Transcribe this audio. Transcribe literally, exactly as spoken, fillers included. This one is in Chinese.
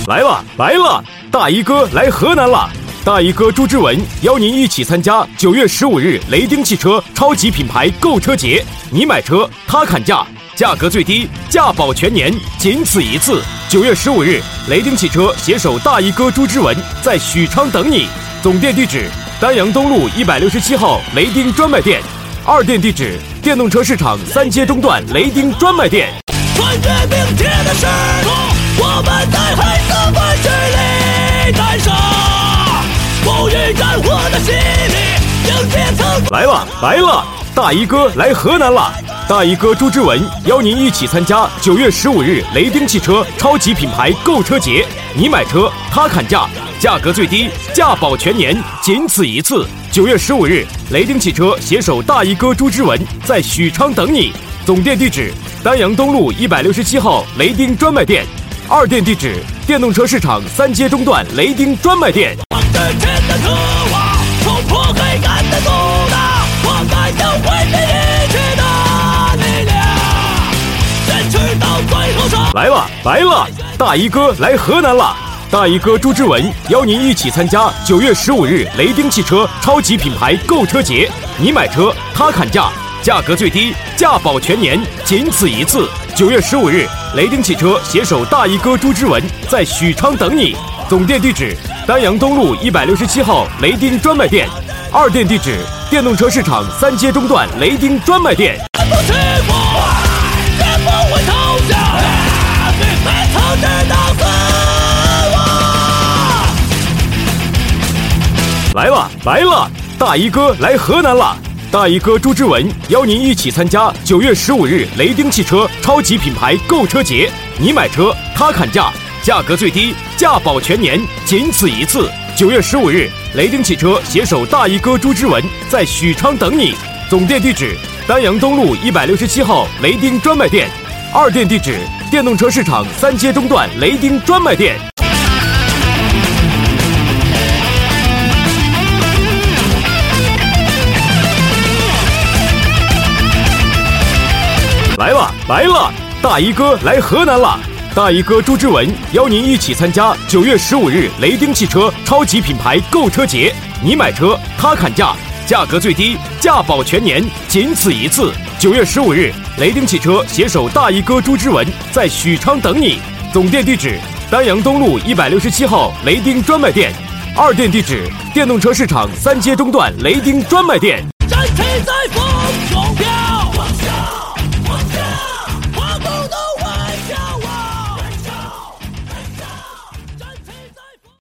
来了来了，大衣哥来河南了！大衣哥朱之文邀您一起参加九月十五日雷丁汽车超级品牌购车节，你买车他砍价，价格最低，价保全年，仅此一次。九月十五日，雷丁汽车携手大衣哥朱之文在许昌等你。总店地址：丹阳东路一百六十七号雷丁专卖店。二店地址：电动车市场三街东段雷丁专卖店。 穿越冰铁的时空，我们在黑色怪距里诞生，不与战火的洗礼，迎接曾来了来了，大衣哥来河南了！大衣哥朱之文邀您一起参加九月十五日雷丁汽车超级品牌购车节，你买车他砍价，价格最低，价保全年，仅此一次。九月十五日，雷丁汽车携手大衣哥朱之文在许昌等你。总店地址：丹阳东路一百六十七号雷丁专卖店。二店地址：电动车市场三街东段雷丁专卖店。 之前的渴望，冲破黑暗的阻挡，我们有挥之一去的力量，坚持到最后上。 来了来了，大衣哥来河南了！大衣哥朱之文邀您一起参加九月十五日雷丁汽车超级品牌购车节，你买车他砍价，价格最低，价保全年，仅此一次。九月十五日，雷丁汽车携手大衣哥朱之文在许昌等你。总店地址：丹阳东路一百六十七号雷丁专卖店。二店地址：电动车市场三街东段雷丁专卖店。 不屈服，绝不会投降，没曾知道死亡。 来了来了，大衣哥来河南了！大衣哥朱之文邀您一起参加九月十五日雷丁汽车超级品牌购车节，你买车他砍价，价格最低，价保全年，仅此一次。九月十五日，雷丁汽车携手大衣哥朱之文在许昌等你。总店地址：丹阳东路一百六十七号雷丁专卖店。二店地址：电动车市场三街东段雷丁专卖店。来了来了，大衣哥来河南了！大衣哥朱之文邀您一起参加九月十五日雷丁汽车超级品牌购车节，你买车他砍价，价格最低，价保全年，仅此一次。九月十五日，雷丁汽车携手大衣哥朱之文在许昌等你。总店地址：丹阳东路一百六十七号雷丁专卖店。二店地址：电动车市场三街东段雷丁专卖店。 站起在风